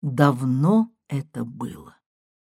Давно это было.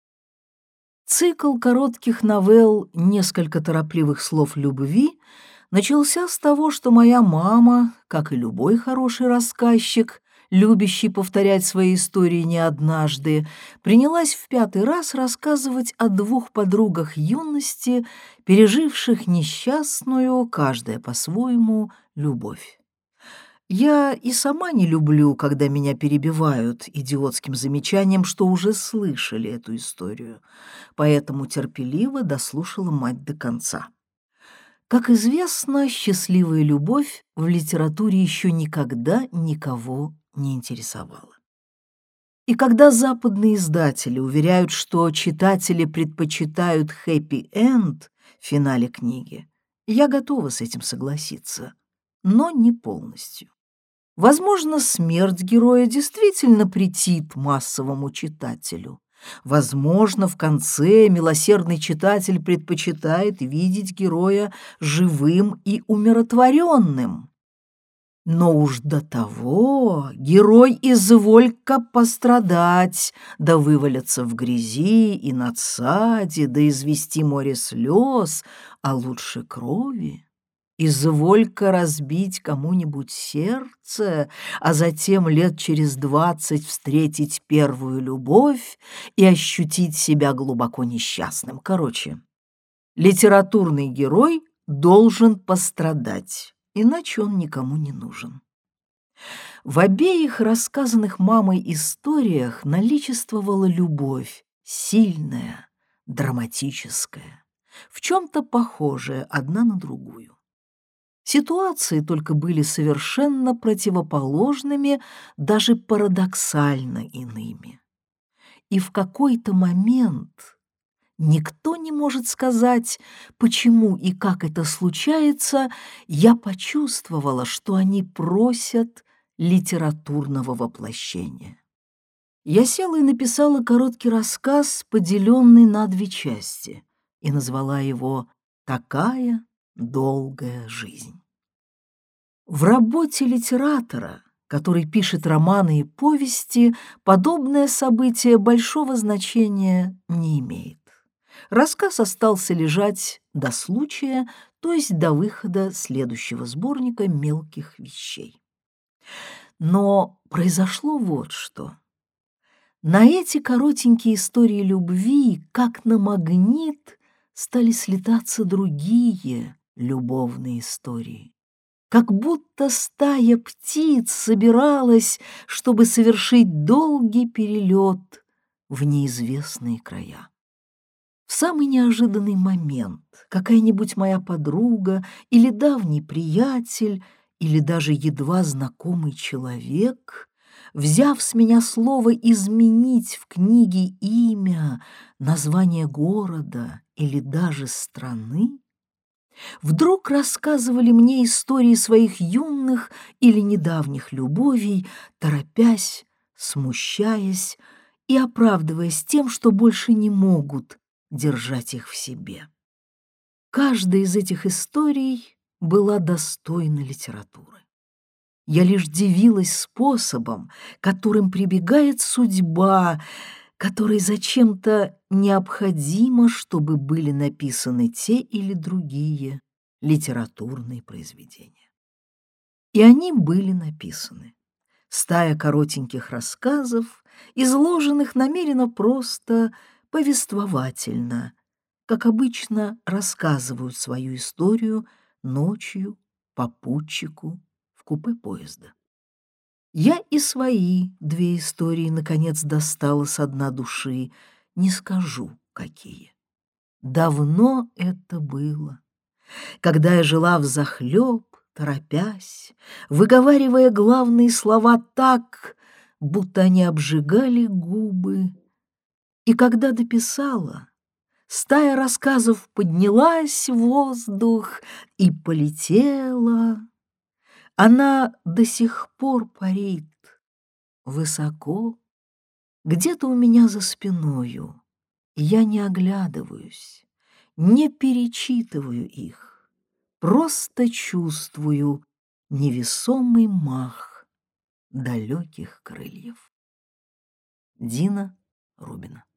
Цикл коротких новелл «Несколько торопливых слов любви» начался с того, что моя мама, как и любой хороший рассказчик, любящий повторять свои истории не однажды, принялась в 5-й раз рассказывать о двух подругах юности, переживших несчастную, каждая по-своему, любовь. Я и сама не люблю, когда меня перебивают идиотским замечанием, что уже слышали эту историю, поэтому терпеливо дослушала мать до конца. Как известно, счастливая любовь в литературе еще никогда никого не интересовала. И когда западные издатели уверяют, что читатели предпочитают хэппи-энд в финале книги, я готова с этим согласиться, но не полностью. Возможно, смерть героя действительно претит массовому читателю. Возможно, в конце милосердный читатель предпочитает видеть героя живым и умиротворенным. Но уж до того герой изволь-ка пострадать, да вывалиться в грязи и надсаде, да извести море слез, а лучше крови. Изволь-ка разбить кому-нибудь сердце, а затем лет через 20 встретить первую любовь и ощутить себя глубоко несчастным. Короче, литературный герой должен пострадать, иначе он никому не нужен. В обеих рассказанных мамой историях наличествовала любовь, сильная, драматическая, в чем-то похожая одна на другую. Ситуации только были совершенно противоположными, даже парадоксально иными. И в какой-то момент никто не может сказать, почему и как это случается, я почувствовала, что они просят литературного воплощения. Я села и написала короткий рассказ, поделенный на 2 части, и назвала его «Такая долгая жизнь». В работе литератора, который пишет романы и повести, подобное событие большого значения не имеет. Рассказ остался лежать до случая, то есть до выхода следующего сборника мелких вещей. Но произошло вот что. На эти коротенькие истории любви, как на магнит, стали слетаться другие любовные истории. Как будто стая птиц собиралась, чтобы совершить долгий перелет в неизвестные края. В самый неожиданный момент какая-нибудь моя подруга или давний приятель, или даже едва знакомый человек, взяв с меня слово изменить в книге имя, название города или даже страны, вдруг рассказывали мне истории своих юных или недавних любовей, торопясь, смущаясь и оправдываясь тем, что больше не могут держать их в себе. Каждая из этих историй была достойна литературы. Я лишь дивилась способом, которым прибегает судьба, которой зачем-то необходимо, чтобы были написаны те или другие литературные произведения. И они были написаны. Стая коротеньких рассказов, изложенных намеренно просто, повествовательно, как обычно рассказывают свою историю ночью, попутчику, в купе поезда. Я и свои 2 истории, наконец, достала со дна души, не скажу, какие. Давно это было, когда я жила взахлеб, торопясь, выговаривая главные слова так, будто они обжигали губы. И когда дописала, стая рассказов поднялась в воздух и полетела. Она до сих пор парит высоко, где-то у меня за спиною. Я не оглядываюсь, не перечитываю их, просто чувствую невесомый мах далеких крыльев. Дина Рубина.